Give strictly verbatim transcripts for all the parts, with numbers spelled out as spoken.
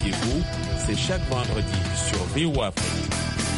Et vous, c'est chaque vendredi sur V O A Afrique.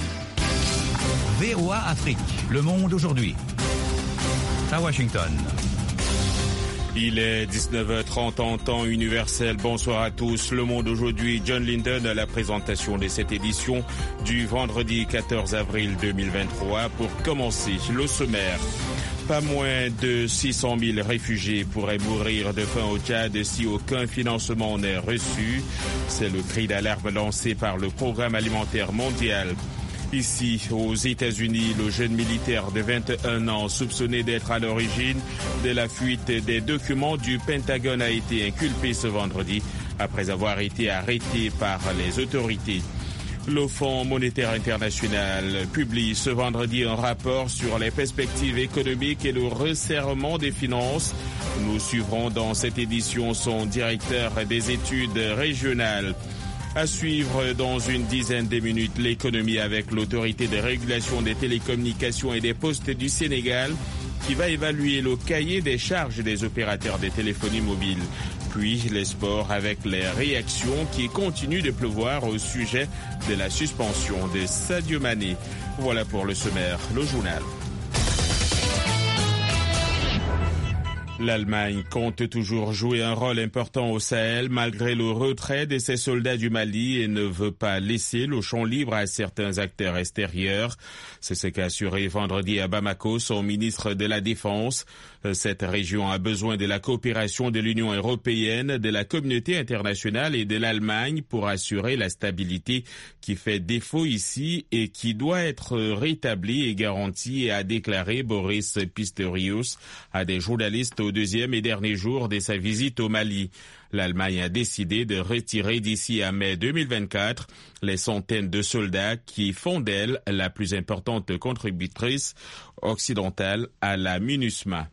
V O A Afrique, le monde aujourd'hui. À Washington. Il est dix-neuf heures trente en temps universel. Bonsoir à tous. Le monde aujourd'hui, John Linden à la présentation de cette édition du vendredi quatorze avril deux mille vingt-trois. Pour commencer, le sommaire. Pas moins de six cent mille réfugiés pourraient mourir de faim au Tchad si aucun financement n'est reçu. C'est le cri d'alarme lancé par le Programme alimentaire mondial. Ici, aux États-Unis, le jeune militaire de vingt et un ans soupçonné d'être à l'origine de la fuite des documents du Pentagone a été inculpé ce vendredi après avoir été arrêté par les autorités. Le Fonds monétaire international publie ce vendredi un rapport sur les perspectives économiques et le resserrement des finances. Nous suivrons dans cette édition son directeur des études régionales. À suivre dans une dizaine de minutes, l'économie avec l'autorité de régulation des télécommunications et des postes du Sénégal qui va évaluer le cahier des charges des opérateurs de téléphonie mobile. Puis les sports avec les réactions qui continuent de pleuvoir au sujet de la suspension de Sadio Mané. Voilà pour le sommaire, le journal. L'Allemagne compte toujours jouer un rôle important au Sahel malgré le retrait de ses soldats du Mali et ne veut pas laisser le champ libre à certains acteurs extérieurs. C'est ce qu'a assuré vendredi à Bamako son ministre de la Défense. Cette région a besoin de la coopération de l'Union européenne, de la communauté internationale et de l'Allemagne pour assurer la stabilité qui fait défaut ici et qui doit être rétablie et garantie, a déclaré Boris Pistorius à des journalistes au deuxième et dernier jour de sa visite au Mali. L'Allemagne a décidé de retirer d'ici à mai deux mille vingt-quatre les centaines de soldats qui font d'elle la plus importante contributrice occidentale à la MINUSMA.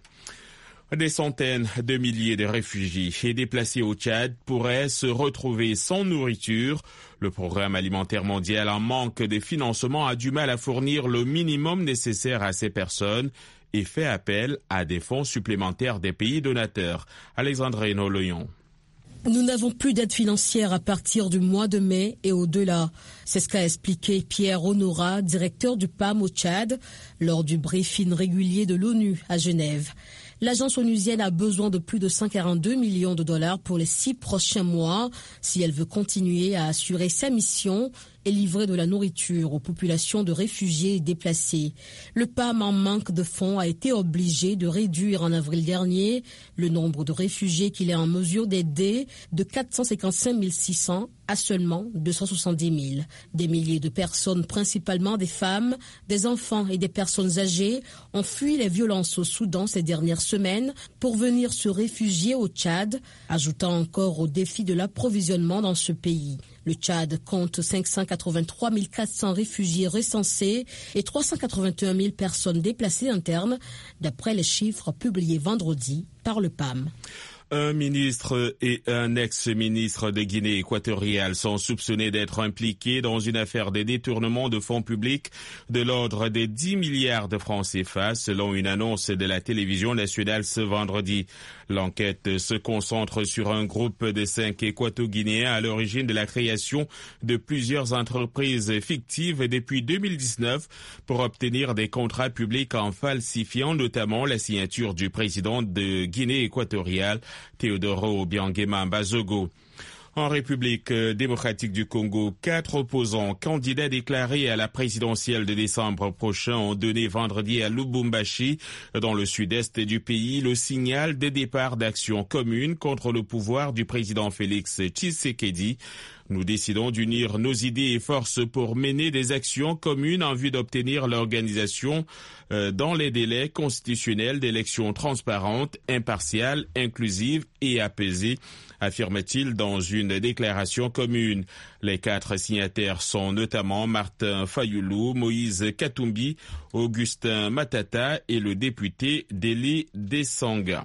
Des centaines de milliers de réfugiés et déplacés au Tchad pourraient se retrouver sans nourriture. Le Programme alimentaire mondial, en manque de financement, a du mal à fournir le minimum nécessaire à ces personnes et fait appel à des fonds supplémentaires des pays donateurs. Alexandre Hénault-Leyon. Nous n'avons plus d'aide financière à partir du mois de mai et au-delà. C'est ce qu'a expliqué Pierre Honora, directeur du P A M au Tchad, lors du briefing régulier de l'ONU à Genève. L'agence onusienne a besoin de plus de cent quarante-deux millions de dollars pour les six prochains mois si elle veut continuer à assurer sa mission et livrer de la nourriture aux populations de réfugiés et déplacés. Le P A M, en manque de fonds, a été obligé de réduire en avril dernier le nombre de réfugiés qu'il est en mesure d'aider de quatre cent cinquante-cinq mille six cents à seulement deux cent soixante-dix mille. Des milliers de personnes, principalement des femmes, des enfants et des personnes âgées, ont fui les violences au Soudan ces dernières semaines pour venir se réfugier au Tchad, ajoutant encore au défi de l'approvisionnement dans ce pays. Le Tchad compte cinq cent quatre-vingt-trois mille quatre cents réfugiés recensés et trois cent quatre-vingt-un mille personnes déplacées internes, d'après les chiffres publiés vendredi par le P A M. Un ministre et un ex-ministre de Guinée équatoriale sont soupçonnés d'être impliqués dans une affaire de détournement de fonds publics de l'ordre des dix milliards de francs C F A, selon une annonce de la télévision nationale ce vendredi. L'enquête se concentre sur un groupe de cinq équato-guinéens à l'origine de la création de plusieurs entreprises fictives depuis deux mille dix-neuf pour obtenir des contrats publics en falsifiant notamment la signature du président de Guinée équatoriale, Teodoro Obiangema Bazogo. En République démocratique du Congo, quatre opposants candidats déclarés à la présidentielle de décembre prochain ont donné vendredi à Lubumbashi, dans le sud-est du pays, le signal de départ d'actions communes contre le pouvoir du président Félix Tshisekedi. Nous décidons d'unir nos idées et forces pour mener des actions communes en vue d'obtenir l'organisation euh, dans les délais constitutionnels d'élections transparentes, impartiales, inclusives et apaisées, affirme-t-il dans une déclaration commune. Les quatre signataires sont notamment Martin Fayoulou, Moïse Katumbi, Augustin Matata et le député Délé Desanga.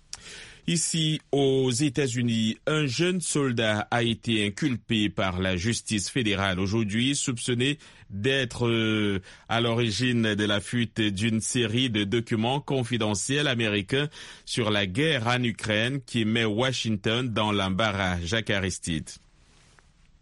Ici, aux États-Unis, un jeune soldat a été inculpé par la justice fédérale aujourd'hui, soupçonné d'être euh, à l'origine de la fuite d'une série de documents confidentiels américains sur la guerre en Ukraine qui met Washington dans l'embarras. Jacques Aristide.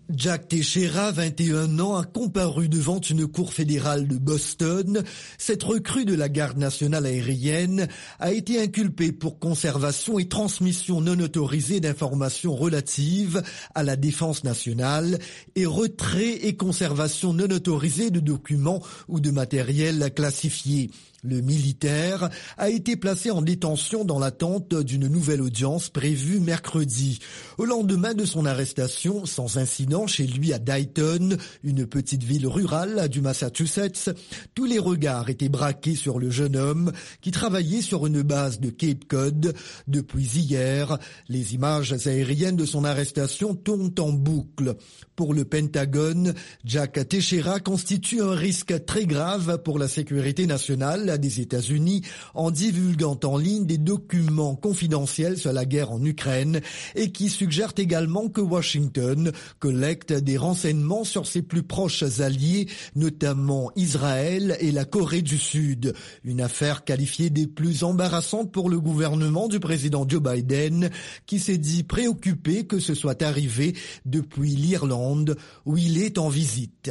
Jack Teixeira, vingt et un ans, a comparu devant une cour fédérale de Boston. Cette recrue de la garde nationale aérienne a été inculpée pour conservation et transmission non autorisée d'informations relatives à la défense nationale et retrait et conservation non autorisée de documents ou de matériel classifié. Le militaire a été placé en détention dans l'attente d'une nouvelle audience prévue mercredi. Au lendemain de son arrestation, sans incident chez lui à Dayton, une petite ville rurale du Massachusetts, tous les regards étaient braqués sur le jeune homme qui travaillait sur une base de Cape Cod. Depuis hier, les images aériennes de son arrestation tournent en boucle. Pour le Pentagone, Jack Teixeira constitue un risque très grave pour la sécurité nationale des États-Unis en divulguant en ligne des documents confidentiels sur la guerre en Ukraine et qui suggèrent également que Washington collecte des renseignements sur ses plus proches alliés, notamment Israël et la Corée du Sud. Une affaire qualifiée des plus embarrassantes pour le gouvernement du président Joe Biden, qui s'est dit préoccupé que ce soit arrivé depuis l'Irlande où il est en visite.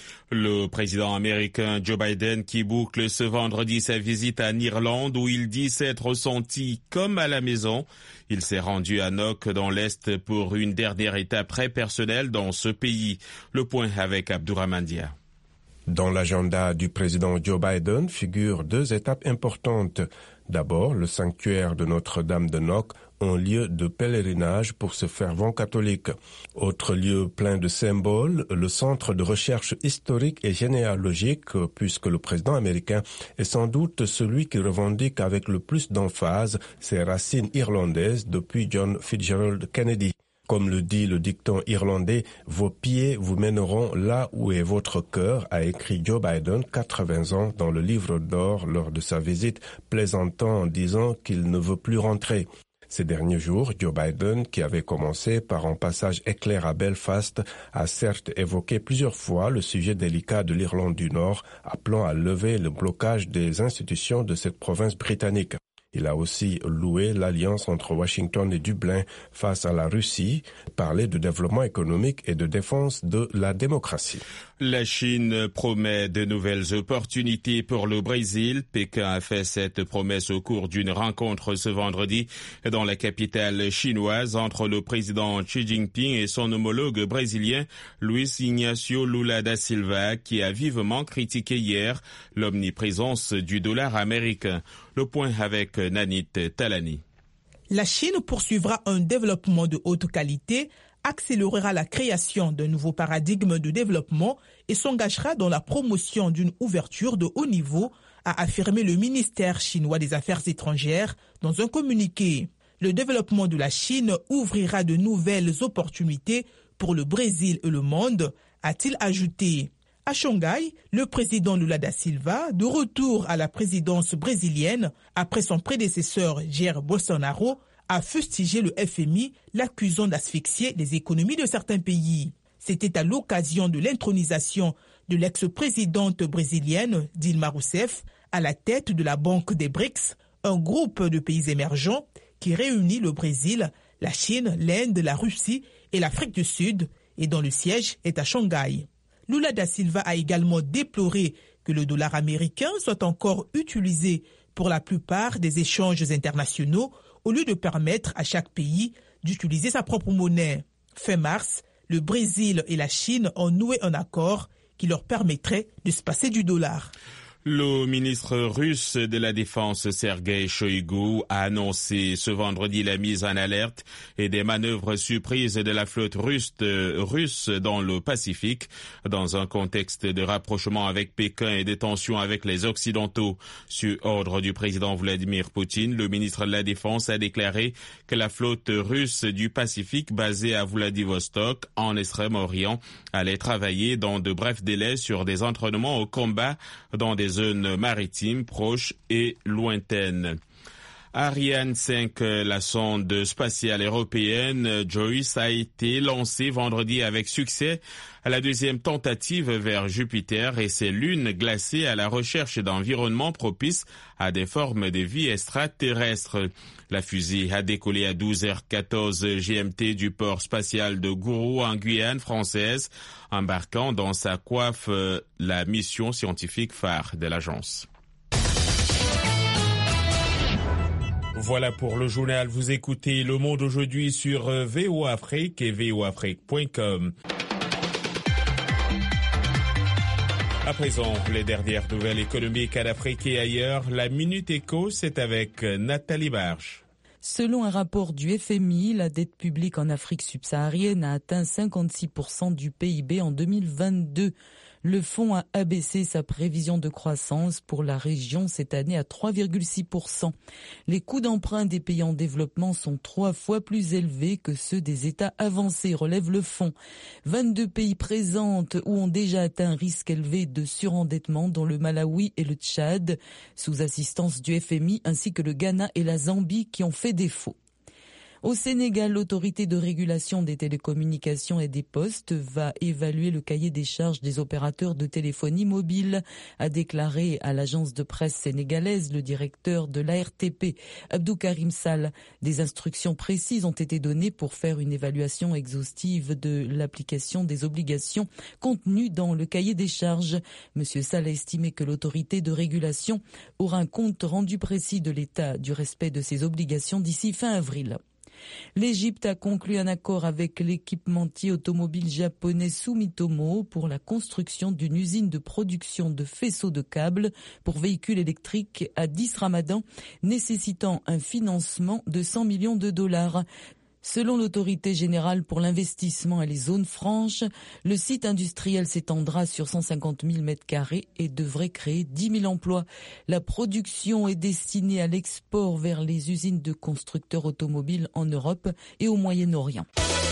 Le président américain Joe Biden qui boucle ce vendredi sa visite en Irlande où il dit s'être senti comme à la maison. Il s'est rendu à Knock dans l'Est pour une dernière étape très personnelle dans ce pays. Le point avec Abdourahmane Dia. Dans l'agenda du président Joe Biden figurent deux étapes importantes. D'abord, le sanctuaire de Notre-Dame de Knock, un lieu de pèlerinage pour ce fervent catholique. Autre lieu plein de symboles, le centre de recherche historique et généalogique, puisque le président américain est sans doute celui qui revendique avec le plus d'emphase ses racines irlandaises depuis John Fitzgerald Kennedy. Comme le dit le dicton irlandais, « Vos pieds vous mèneront là où est votre cœur », a écrit Joe Biden, quatre-vingts ans, dans le livre d'or lors de sa visite, plaisantant en disant qu'il ne veut plus rentrer. Ces derniers jours, Joe Biden, qui avait commencé par un passage éclair à Belfast, a certes évoqué plusieurs fois le sujet délicat de l'Irlande du Nord, appelant à lever le blocage des institutions de cette province britannique. Il a aussi loué l'alliance entre Washington et Dublin face à la Russie, parlé de développement économique et de défense de la démocratie. La Chine promet de nouvelles opportunités pour le Brésil. Pékin a fait cette promesse au cours d'une rencontre ce vendredi dans la capitale chinoise entre le président Xi Jinping et son homologue brésilien Luiz Inácio Lula da Silva, qui a vivement critiqué hier l'omniprésence du dollar américain. Le point avec Nanit Talani. La Chine poursuivra un développement de haute qualité, accélérera la création d'un nouveau paradigme de développement et s'engagera dans la promotion d'une ouverture de haut niveau, a affirmé le ministère chinois des Affaires étrangères dans un communiqué. Le développement de la Chine ouvrira de nouvelles opportunités pour le Brésil et le monde, a-t-il ajouté. À Shanghai, le président Lula da Silva, de retour à la présidence brésilienne après son prédécesseur Jair Bolsonaro, a fustigé le F M I, l'accusant d'asphyxier les économies de certains pays. C'était à l'occasion de l'intronisation de l'ex-présidente brésilienne Dilma Rousseff à la tête de la Banque des B R I C S, un groupe de pays émergents qui réunit le Brésil, la Chine, l'Inde, la Russie et l'Afrique du Sud, et dont le siège est à Shanghai. Lula da Silva a également déploré que le dollar américain soit encore utilisé pour la plupart des échanges internationaux au lieu de permettre à chaque pays d'utiliser sa propre monnaie. Fin mars, le Brésil et la Chine ont noué un accord qui leur permettrait de se passer du dollar. Le ministre russe de la Défense, Sergei Shoigu, a annoncé ce vendredi la mise en alerte et des manœuvres surprises de la flotte russe, russe dans le Pacifique, dans un contexte de rapprochement avec Pékin et de tensions avec les Occidentaux. Sur ordre du président Vladimir Poutine, le ministre de la Défense a déclaré que la flotte russe du Pacifique, basée à Vladivostok, en Extrême-Orient, allait travailler dans de brefs délais sur des entraînements au combat dans des zones maritimes proches et lointaines. Ariane cinq, la sonde spatiale européenne JOICE, a été lancée vendredi avec succès à la deuxième tentative vers Jupiter et ses lunes glacées à la recherche d'environnements propices à des formes de vie extraterrestres. La fusée a décollé à douze heures quatorze G M T du port spatial de Kourou en Guyane française, embarquant dans sa coiffe la mission scientifique phare de l'agence. Voilà pour le journal. Vous écoutez Le Monde aujourd'hui sur V O A Afrique et V O Afrique point com. À présent, les dernières nouvelles économiques à l'Afrique et ailleurs. La Minute Éco, c'est avec Nathalie Barge. Selon un rapport du F M I, la dette publique en Afrique subsaharienne a atteint cinquante-six pour cent du P I B en deux mille vingt-deux. Le fonds a abaissé sa prévision de croissance pour la région cette année à trois virgule six pour cent. Les coûts d'emprunt des pays en développement sont trois fois plus élevés que ceux des États avancés, relève le fonds. vingt-deux pays présentent ou ont déjà atteint un risque élevé de surendettement, dont le Malawi et le Tchad, sous assistance du F M I, ainsi que le Ghana et la Zambie qui ont fait défaut. Au Sénégal, l'autorité de régulation des télécommunications et des postes va évaluer le cahier des charges des opérateurs de téléphonie mobile, a déclaré à l'agence de presse sénégalaise le directeur de l'A R T P, Abdou Karim Sall. Des instructions précises ont été données pour faire une évaluation exhaustive de l'application des obligations contenues dans le cahier des charges. Monsieur Sall a estimé que l'autorité de régulation aura un compte rendu précis de l'état du respect de ses obligations d'ici fin avril. L'Égypte a conclu un accord avec l'équipementier automobile japonais Sumitomo pour la construction d'une usine de production de faisceaux de câbles pour véhicules électriques à dix Ramadan, nécessitant un financement de cent millions de dollars. Selon l'autorité générale pour l'investissement et les zones franches, le site industriel s'étendra sur cent cinquante mille mètres carrés et devrait créer dix mille emplois. La production est destinée à l'export vers les usines de constructeurs automobiles en Europe et au Moyen-Orient.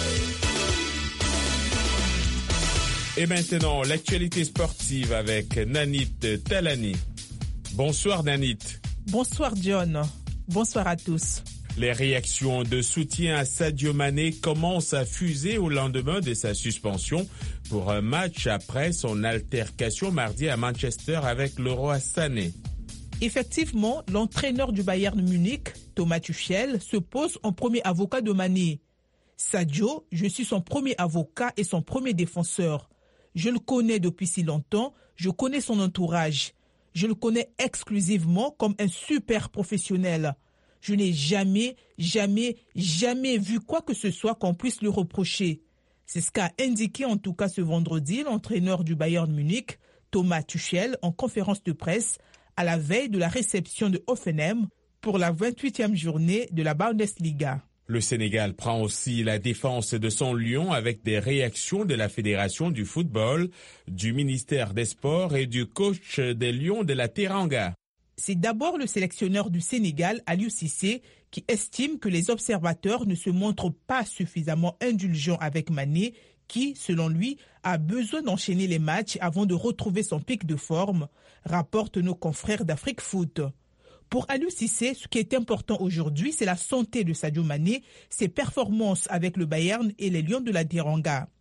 Et maintenant, l'actualité sportive avec Nanit Talani. Bonsoir Nanit. Bonsoir John. Bonsoir à tous. Les réactions de soutien à Sadio Mané commencent à fuser au lendemain de sa suspension pour un match après son altercation mardi à Manchester avec le roi Sané. Effectivement, l'entraîneur du Bayern Munich, Thomas Tuchel, se pose en premier avocat de Mané. Sadio, je suis son premier avocat et son premier défenseur. Je le connais depuis si longtemps, je connais son entourage. Je le connais exclusivement comme un super professionnel. Je n'ai jamais, jamais, jamais vu quoi que ce soit qu'on puisse lui reprocher. C'est ce qu'a indiqué en tout cas ce vendredi l'entraîneur du Bayern Munich, Thomas Tuchel, en conférence de presse à la veille de la réception de Hoffenheim pour la vingt-huitième journée de la Bundesliga. Le Sénégal prend aussi la défense de son lion avec des réactions de la Fédération du football, du ministère des Sports et du coach des Lions de la Teranga. C'est d'abord le sélectionneur du Sénégal, Aliou Cissé, qui estime que les observateurs ne se montrent pas suffisamment indulgents avec Mané, qui, selon lui, a besoin d'enchaîner les matchs avant de retrouver son pic de forme, rapportent nos confrères d'Afrique Foot. Pour Aliou Cissé, ce qui est important aujourd'hui, c'est la santé de Sadio Mané, ses performances avec le Bayern et les Lions de la Teranga.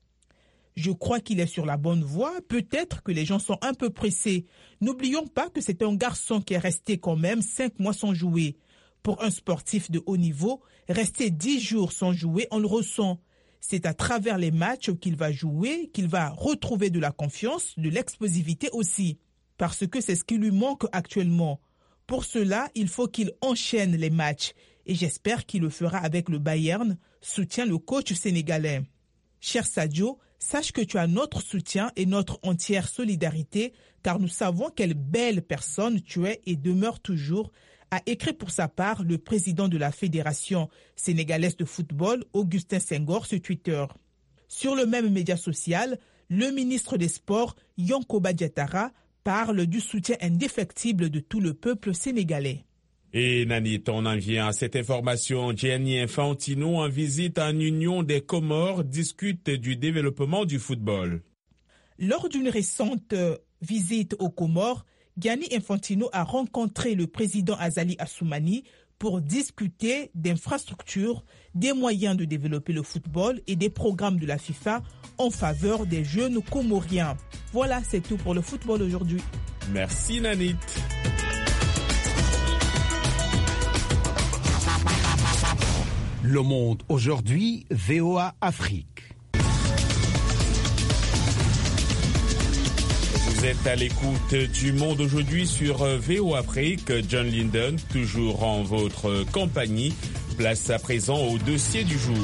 Je crois qu'il est sur la bonne voie. Peut-être que les gens sont un peu pressés. N'oublions pas que c'est un garçon qui est resté quand même cinq mois sans jouer. Pour un sportif de haut niveau, rester dix jours sans jouer, on le ressent. C'est à travers les matchs qu'il va jouer, qu'il va retrouver de la confiance, de l'explosivité aussi. Parce que c'est ce qui lui manque actuellement. Pour cela, il faut qu'il enchaîne les matchs. Et j'espère qu'il le fera avec le Bayern, soutient le coach sénégalais. Cher Sadio, sache que tu as notre soutien et notre entière solidarité, car nous savons quelle belle personne tu es et demeures toujours, a écrit pour sa part le président de la Fédération sénégalaise de football, Augustin Senghor, sur Twitter. Sur le même média social, le ministre des Sports, Yankoba Diattara, parle du soutien indéfectible de tout le peuple sénégalais. Et Nanit, on en vient à cette information. Gianni Infantino, en visite en Union des Comores, discute du développement du football. Lors d'une récente visite aux Comores, Gianni Infantino a rencontré le président Azali Assoumani pour discuter d'infrastructures, des moyens de développer le football et des programmes de la FIFA en faveur des jeunes Comoriens. Voilà, c'est tout pour le football aujourd'hui. Merci Nanit. Le Monde aujourd'hui, V O A Afrique. Vous êtes à l'écoute du Monde aujourd'hui sur V O A Afrique. John Linden, toujours en votre compagnie. Place à présent au dossier du jour.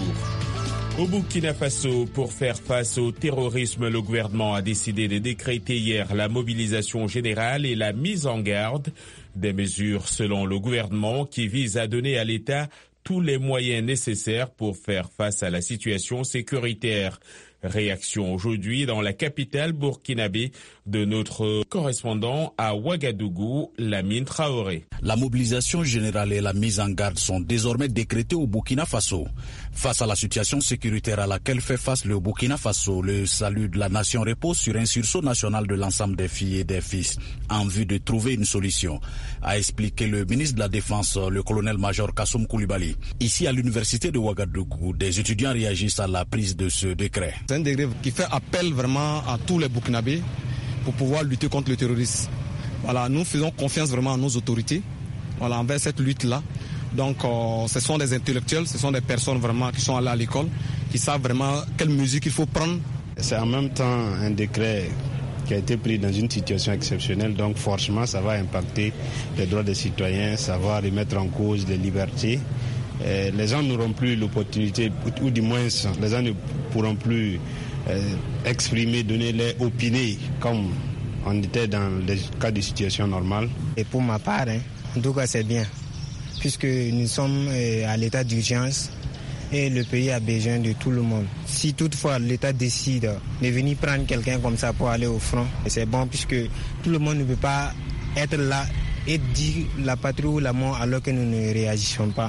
Au Burkina Faso, pour faire face au terrorisme, le gouvernement a décidé de décréter hier la mobilisation générale et la mise en garde. Des mesures, selon le gouvernement, qui visent à donner à l'État tous les moyens nécessaires pour faire face à la situation sécuritaire. Réaction aujourd'hui dans la capitale burkinabé de notre correspondant à Ouagadougou, Lamine Traoré. La mobilisation générale et la mise en garde sont désormais décrétées au Burkina Faso. Face à la situation sécuritaire à laquelle fait face le Burkina Faso, le salut de la nation repose sur un sursaut national de l'ensemble des filles et des fils en vue de trouver une solution, a expliqué le ministre de la Défense, le colonel-major Kassoum Koulibaly. Ici à l'université de Ouagadougou, des étudiants réagissent à la prise de ce décret. C'est un décret qui fait appel vraiment à tous les Burkinabés pour pouvoir lutter contre le terrorisme. Voilà, nous faisons confiance vraiment à nos autorités, voilà, envers cette lutte-là. Donc, euh, ce sont des intellectuels, ce sont des personnes vraiment qui sont allées à l'école, qui savent vraiment quelle musique il faut prendre. C'est en même temps un décret qui a été pris dans une situation exceptionnelle, donc forcément ça va impacter les droits des citoyens, ça va remettre en cause les libertés. Et les gens n'auront plus l'opportunité, ou du moins les gens ne pourront plus euh, exprimer, donner leur opinion comme on était dans les cas de situation normale. Et pour ma part, hein, en tout cas c'est bien, puisque nous sommes euh, à l'état d'urgence et le pays a besoin de tout le monde. Si toutefois l'État décide de venir prendre quelqu'un comme ça pour aller au front, c'est bon puisque tout le monde ne peut pas être là et dire la patrie ou la mort alors que nous ne réagissons pas.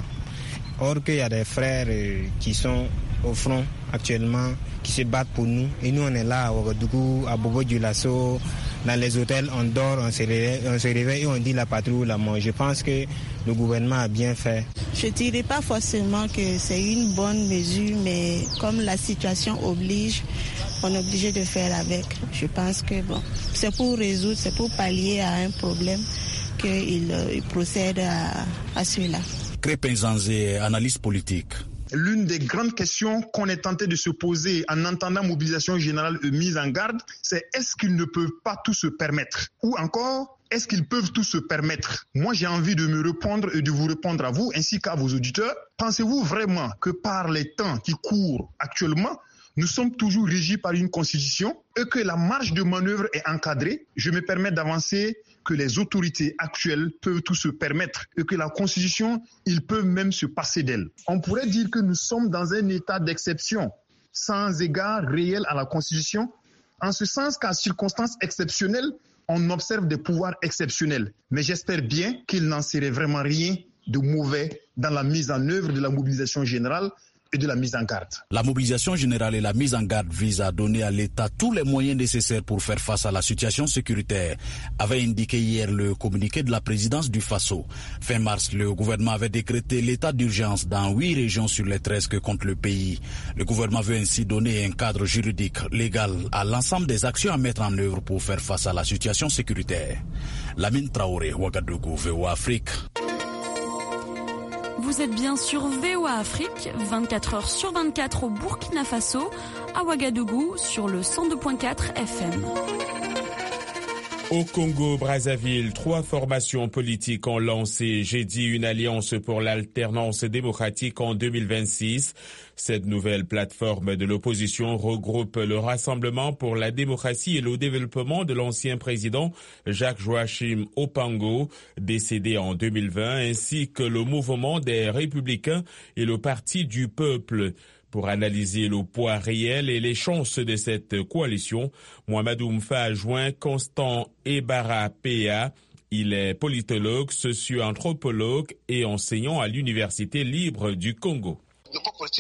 Or qu'il y a des frères qui sont au front actuellement, qui se battent pour nous. Et nous, on est là à Ouagadougou, à Bobo-Dioulasso, dans les hôtels, on dort, on se, réveille, on se réveille et on dit la patrie ou la mort. Je pense que le gouvernement a bien fait. Je ne dirais pas forcément que c'est une bonne mesure, mais comme la situation oblige, on est obligé de faire avec. Je pense que bon, c'est pour résoudre, c'est pour pallier à un problème qu'il il procède à, à cela. Crépin Zanzé, analyse politique. L'une des grandes questions qu'on est tenté de se poser en entendant mobilisation générale et mise en garde, c'est est-ce qu'ils ne peuvent pas tout se permettre? Ou encore, est-ce qu'ils peuvent tout se permettre? Moi, j'ai envie de me répondre et de vous répondre à vous ainsi qu'à vos auditeurs. Pensez-vous vraiment que par les temps qui courent actuellement, nous sommes toujours régis par une constitution et que la marge de manœuvre est encadrée? Je me permets d'avancer que les autorités actuelles peuvent tout se permettre et que la Constitution, ils peuvent même se passer d'elle. On pourrait dire que nous sommes dans un état d'exception, sans égard réel à la Constitution, en ce sens qu'à circonstances exceptionnelles, on observe des pouvoirs exceptionnels. Mais j'espère bien qu'il n'en serait vraiment rien de mauvais dans la mise en œuvre de la mobilisation générale et de la mise en garde. La mobilisation générale et la mise en garde visent à donner à l'État tous les moyens nécessaires pour faire face à la situation sécuritaire, avait indiqué hier le communiqué de la présidence du Faso. Fin mars, le gouvernement avait décrété l'état d'urgence dans huit régions sur les treize que compte le pays. Le gouvernement veut ainsi donner un cadre juridique légal à l'ensemble des actions à mettre en œuvre pour faire face à la situation sécuritaire. Lamine Traoré, Ouagadougou, V O A Afrique. Vous êtes bien sur V O A Afrique, vingt-quatre heures sur vingt-quatre au Burkina Faso, à Ouagadougou sur le cent deux virgule quatre F M. Au Congo-Brazzaville, trois formations politiques ont lancé jeudi une alliance pour l'alternance démocratique en deux mille vingt-six. Cette nouvelle plateforme de l'opposition regroupe le Rassemblement pour la démocratie et le développement de l'ancien président Jacques-Joachim Opango, décédé en deux mille vingt, ainsi que le mouvement des Républicains et le Parti du Peuple. Pour analyser le poids réel et les chances de cette coalition, Mohamedou Mfa a joint Constant Ebara P A. Il est politologue, socio-anthropologue et enseignant à l'Université libre du Congo. Le poids politique reste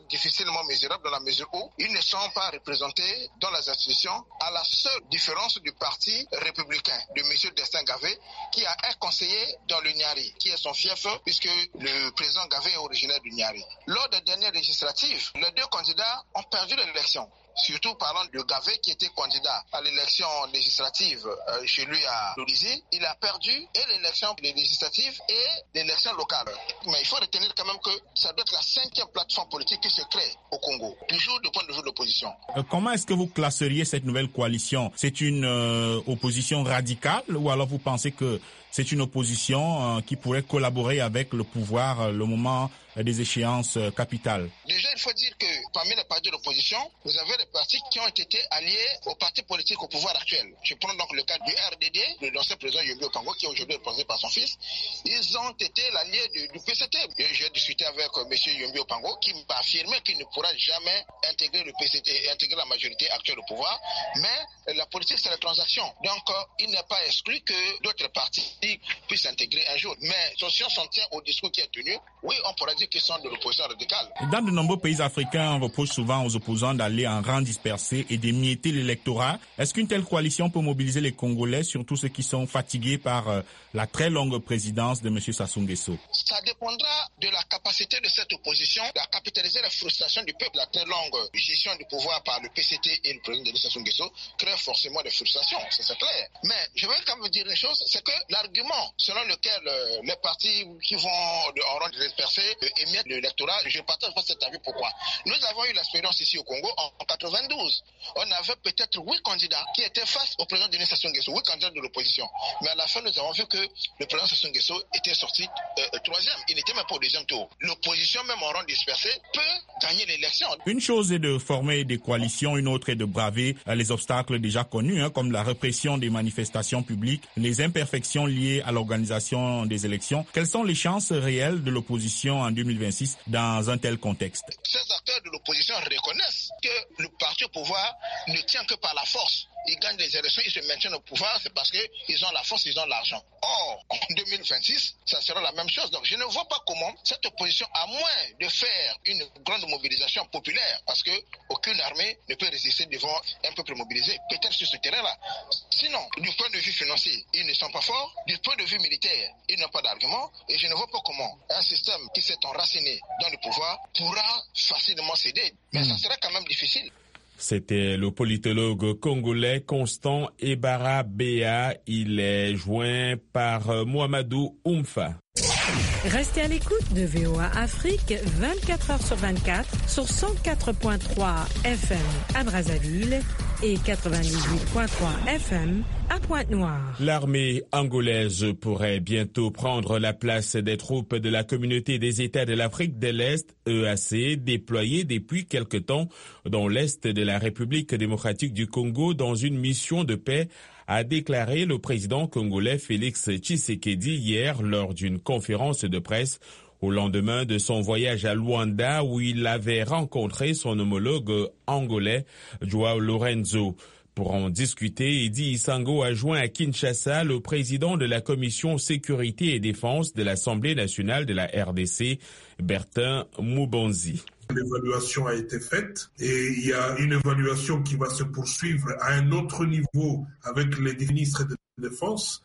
difficilement mesurables dans la mesure où ils ne sont pas représentés dans les institutions, à la seule différence du parti républicain de M. Destin Gavé, qui a un conseiller dans le Niari, qui est son fief, puisque le président Gavé est originaire du Niari. Lors des dernières législatives, les deux candidats ont perdu l'élection. Surtout parlant de Gavé qui était candidat à l'élection législative euh, chez lui à Lodizi, il a perdu et l'élection législative et l'élection locale. Mais il faut retenir quand même que ça doit être la cinquième plateforme politique qui se crée au Congo, toujours du point de vue de l'opposition. Euh, comment est-ce que vous classeriez cette nouvelle coalition? C'est une euh, opposition radicale ou alors vous pensez que c'est une opposition euh, qui pourrait collaborer avec le pouvoir euh, le moment euh, des échéances euh, capitales? Déjà, il faut dire que parmi les partis de l'opposition, vous avez des partis qui ont été alliés aux partis politiques au pouvoir actuel. Je prends donc le cas du R D D, de l'ancien président Yombi Opango, qui est aujourd'hui représenté par son fils. Ils ont été l'allié du, du P C T. J'ai discuté avec euh, M. Yombi Opango, qui m'a affirmé qu'il ne pourra jamais intégrer le P C T et intégrer la majorité actuelle au pouvoir. Mais la politique, c'est la transaction. Donc, euh, il n'est pas exclu que d'autres partis puissent s'intégrer un jour. Mais si on s'en tient au discours qui est tenu, oui, on pourra dire qu'ils sont de l'opposition radicale. Dans de nombreux pays africains, on reproche souvent aux opposants d'aller en rang dispersé et d'émietter l'électorat. Est-ce qu'une telle coalition peut mobiliser les Congolais, surtout ceux qui sont fatigués par euh, la très longue présidence de M. Sassou Nguesso? Ça dépendra de la capacité de cette opposition à capitaliser la frustration du peuple. La très longue gestion du pouvoir par le P C T et le président de Sassou Nguesso crée forcément des frustrations, c'est clair. Mais je vais quand même dire une chose, c'est que l'argument selon lequel euh, les partis qui vont en rang dispersé euh, émettent l'électorat, je ne partage pas cet avis. Pourquoi? Nous avons eu l'expérience ici au Congo en quatre-vingt-douze. On avait peut-être huit candidats qui étaient face au président Denis Sassou Nguesso, huit candidats de l'opposition. Mais à la fin, nous avons vu que le président Sassou Nguesso était sorti euh, troisième. Il n'était même pas au deuxième tour. L'opposition, même en rang dispersé, peut gagner l'élection. Une chose est de former des coalitions, une autre est de braver euh, les obstacles déjà connus, hein, comme la répression des manifestations publiques, les imperfections liées à l'organisation des élections. Quelles sont les chances réelles de l'opposition en deux mille vingt-six dans un tel contexte? Ces acteurs de l'opposition reconnaissent que le parti au pouvoir ne tient que par la force. Ils gagnent des élections, ils se maintiennent au pouvoir, c'est parce qu'ils ont la force, ils ont l'argent. Or, en deux mille vingt-six, ça sera la même chose. Donc, je ne vois pas comment cette opposition, à moins de faire une grande mobilisation populaire, parce qu'aucune armée ne peut résister devant un peuple mobilisé, peut-être sur ce terrain-là. Sinon, du point de vue financier, ils ne sont pas forts. Du point de vue militaire, ils n'ont pas d'argument. Et je ne vois pas comment un système qui s'est enraciné dans le pouvoir pourra facilement céder. Mais mmh. ça sera quand même difficile. C'était le politologue congolais Constant Ebara Béa. Il est joint par Mohamedou Oumfa. Restez à l'écoute de V O A Afrique vingt-quatre heures sur vingt-quatre sur cent quatre virgule trois F M à Brazzaville et quatre-vingt-dix-huit virgule trois F M à Pointe-Noire. L'armée angolaise pourrait bientôt prendre la place des troupes de la Communauté des États de l'Afrique de l'Est, E A C, déployées depuis quelque temps dans l'Est de la République démocratique du Congo dans une mission de paix, a déclaré le président congolais Félix Tshisekedi hier lors d'une conférence de presse au lendemain de son voyage à Luanda où il avait rencontré son homologue angolais Joao Lorenzo. Pour en discuter, Edi Isango a joint à Kinshasa le président de la commission sécurité et défense de l'Assemblée nationale de la R D C, Bertin Mubonzi. L'évaluation a été faite et il y a une évaluation qui va se poursuivre à un autre niveau avec les ministres de la Défense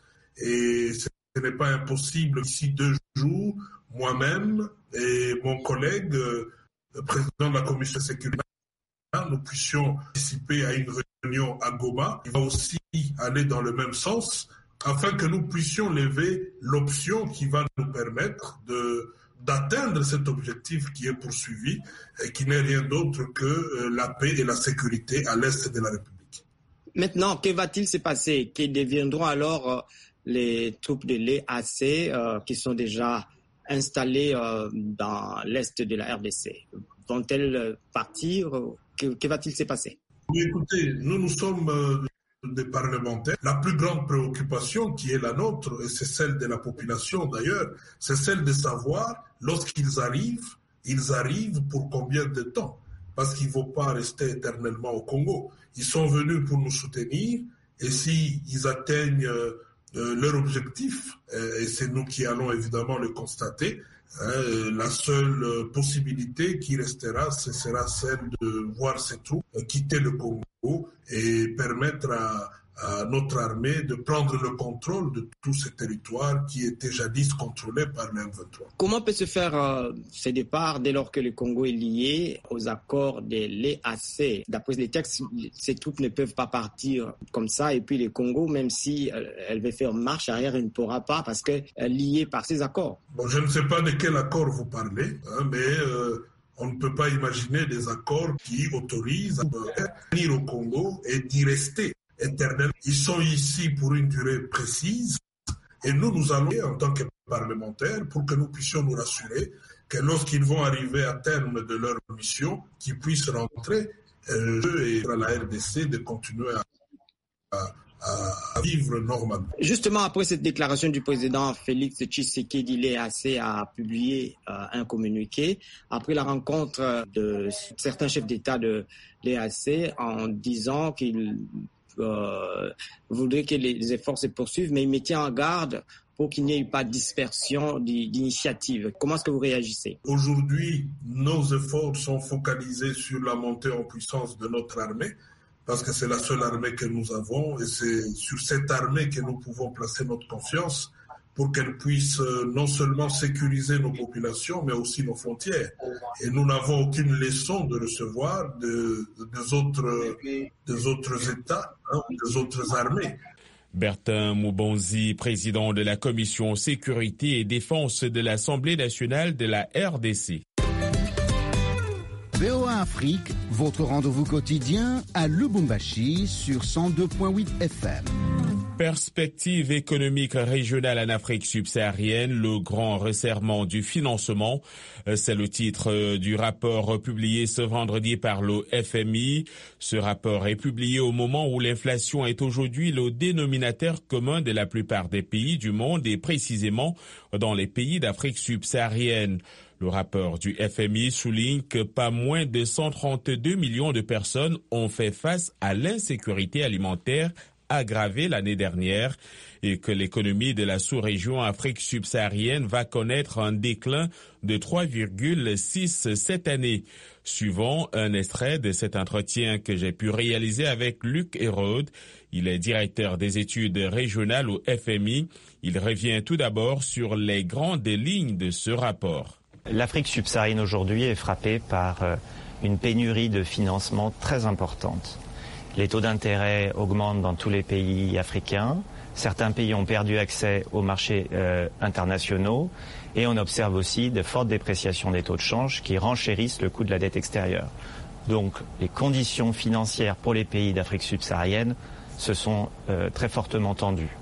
et ce n'est pas impossible d'ici deux jours, moi-même et mon collègue, le président de la commission de sécurité, nous puissions participer à une réunion à Goma. Il va aussi aller dans le même sens afin que nous puissions lever l'option qui va nous permettre de d'atteindre cet objectif qui est poursuivi et qui n'est rien d'autre que la paix et la sécurité à l'est de la République. Maintenant, que va-t-il se passer? Que deviendront alors les troupes de l'E A C euh, qui sont déjà installées euh, dans l'est de la R D C? Vont-elles partir? Que, que va-t-il se passer? Oui, écoutez, nous, nous sommes euh, des parlementaires. La plus grande préoccupation qui est la nôtre, et c'est celle de la population d'ailleurs, c'est celle de savoir, lorsqu'ils arrivent, ils arrivent pour combien de temps? Parce qu'ils ne vont pas rester éternellement au Congo. Ils sont venus pour nous soutenir, et s'ils atteignent euh, leur objectif, euh, et c'est nous qui allons évidemment le constater, Euh, la seule possibilité qui restera, ce sera celle de voir ces troupes quitter le Congo et permettre à, à notre armée de prendre le contrôle de tous ces territoires qui étaient jadis contrôlés par le M vingt-trois. Comment peut se faire euh, ce départ dès lors que le Congo est lié aux accords de l'E A C? D'après les textes, ces troupes ne peuvent pas partir comme ça, et puis le Congo, même si euh, elle veut faire marche arrière, il ne pourra pas parce qu'elle est liée par ces accords. Bon, je ne sais pas de quel accord vous parlez, hein, mais euh, on ne peut pas imaginer des accords qui autorisent à venir au Congo et d'y rester éternellement. Ils sont ici pour une durée précise et nous, nous allons, en tant que parlementaires, pour que nous puissions nous rassurer que lorsqu'ils vont arriver à terme de leur mission, qu'ils puissent rentrer euh, et à la R D C de continuer à, à, à vivre normalement. Justement, après cette déclaration du président Félix Tshisekedi, l'E A C a publié euh, un communiqué après la rencontre de certains chefs d'État de l'E A C en disant qu'ils Euh, voudrait que les efforts se poursuivent, mais il mettait en garde pour qu'il n'y ait pas de dispersion d'initiatives. Comment est-ce que vous réagissez? Aujourd'hui, nos efforts sont focalisés sur la montée en puissance de notre armée, parce que c'est la seule armée que nous avons, et c'est sur cette armée que nous pouvons placer notre confiance pour qu'elle puisse non seulement sécuriser nos populations, mais aussi nos frontières. Et nous n'avons aucune leçon de recevoir de, des, autres, des autres États, hein, des autres armées. Bertin Moubonzi, président de la Commission Sécurité et Défense de l'Assemblée nationale de la R D C. V O A Afrique, votre rendez-vous quotidien à Lubumbashi sur cent deux virgule huit F M. Perspective économique régionale en Afrique subsaharienne, le grand resserrement du financement. C'est le titre du rapport publié ce vendredi par le F M I. Ce rapport est publié au moment où l'inflation est aujourd'hui le dénominateur commun de la plupart des pays du monde et précisément dans les pays d'Afrique subsaharienne. Le rapport du F M I souligne que pas moins de cent trente-deux millions de personnes ont fait face à l'insécurité alimentaire aggravée l'année dernière et que l'économie de la sous-région Afrique subsaharienne va connaître un déclin de trois virgule six cette année. Suivant un extrait de cet entretien que j'ai pu réaliser avec Luc Hérode, il est directeur des études régionales au F M I. Il revient tout d'abord sur les grandes lignes de ce rapport. L'Afrique subsaharienne aujourd'hui est frappée par une pénurie de financement très importante. Les taux d'intérêt augmentent dans tous les pays africains. Certains pays ont perdu accès aux marchés euh, internationaux et on observe aussi de fortes dépréciations des taux de change qui renchérissent le coût de la dette extérieure. Donc les conditions financières pour les pays d'Afrique subsaharienne se sont euh, très fortement tendues.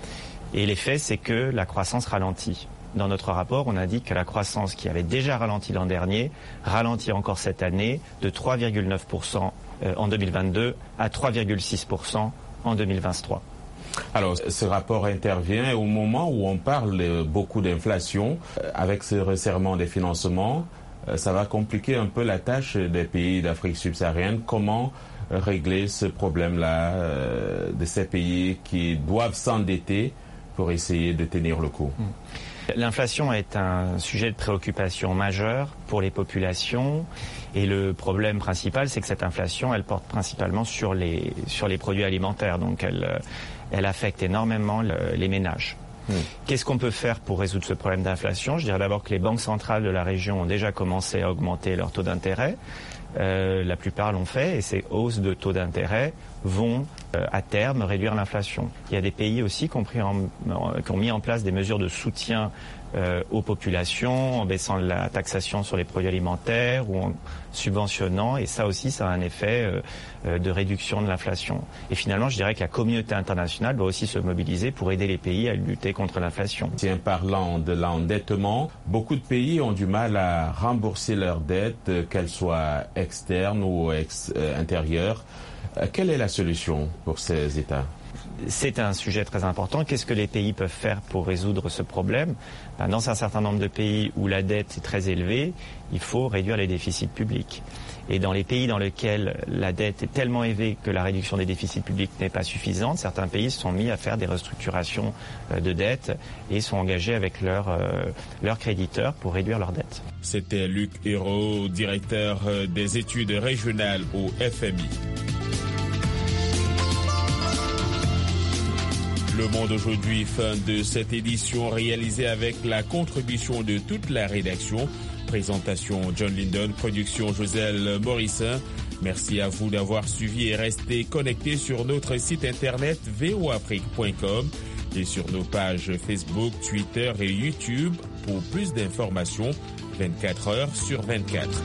Et l'effet, c'est que la croissance ralentit. Dans notre rapport, on indique que la croissance qui avait déjà ralenti l'an dernier ralentit encore cette année de trois virgule neuf pour cent en deux mille vingt-deux à trois virgule six pour cent en deux mille vingt-trois. Alors, ce rapport intervient au moment où on parle beaucoup d'inflation. Avec ce resserrement des financements, ça va compliquer un peu la tâche des pays d'Afrique subsaharienne. Comment régler ce problème-là de ces pays qui doivent s'endetter pour essayer de tenir le coup? L'inflation est un sujet de préoccupation majeur pour les populations et le problème principal, c'est que cette inflation, elle porte principalement sur les, sur les produits alimentaires, donc elle, elle affecte énormément le, les ménages. Mmh. Qu'est-ce qu'on peut faire pour résoudre ce problème d'inflation? Je dirais d'abord que les banques centrales de la région ont déjà commencé à augmenter leur taux d'intérêt. Euh, la plupart l'ont fait et ces hausses de taux d'intérêt vont euh, à terme réduire l'inflation. Il y a des pays aussi qui ont, pris en, qui ont mis en place des mesures de soutien euh, aux populations en baissant la taxation sur les produits alimentaires ou en subventionnant, et ça aussi ça a un effet euh, euh, de réduction de l'inflation. Et finalement je dirais que la communauté internationale doit aussi se mobiliser pour aider les pays à lutter contre l'inflation. Tiens, parlant de l'endettement, beaucoup de pays ont du mal à rembourser leurs dettes, qu'elles soient externes ou ex- euh, intérieures. Quelle est la solution pour ces États? c'est un sujet très important. Qu'est-ce que les pays peuvent faire pour résoudre ce problème? Ben, dans un certain nombre de pays où la dette est très élevée, il faut réduire les déficits publics. Et dans les pays dans lesquels la dette est tellement élevée que la réduction des déficits publics n'est pas suffisante, certains pays se sont mis à faire des restructurations de dette et sont engagés avec leurs euh, leurs créditeurs pour réduire leur dette. C'était Luc Hérault, directeur des études régionales au F M I. Le Monde aujourd'hui, fin de cette édition réalisée avec la contribution de toute la rédaction. Présentation John Lindon, production Joselle Morissin. Merci à vous d'avoir suivi et resté connectés sur notre site internet v o afrique point com et sur nos pages Facebook, Twitter et YouTube pour plus d'informations vingt-quatre heures sur vingt-quatre.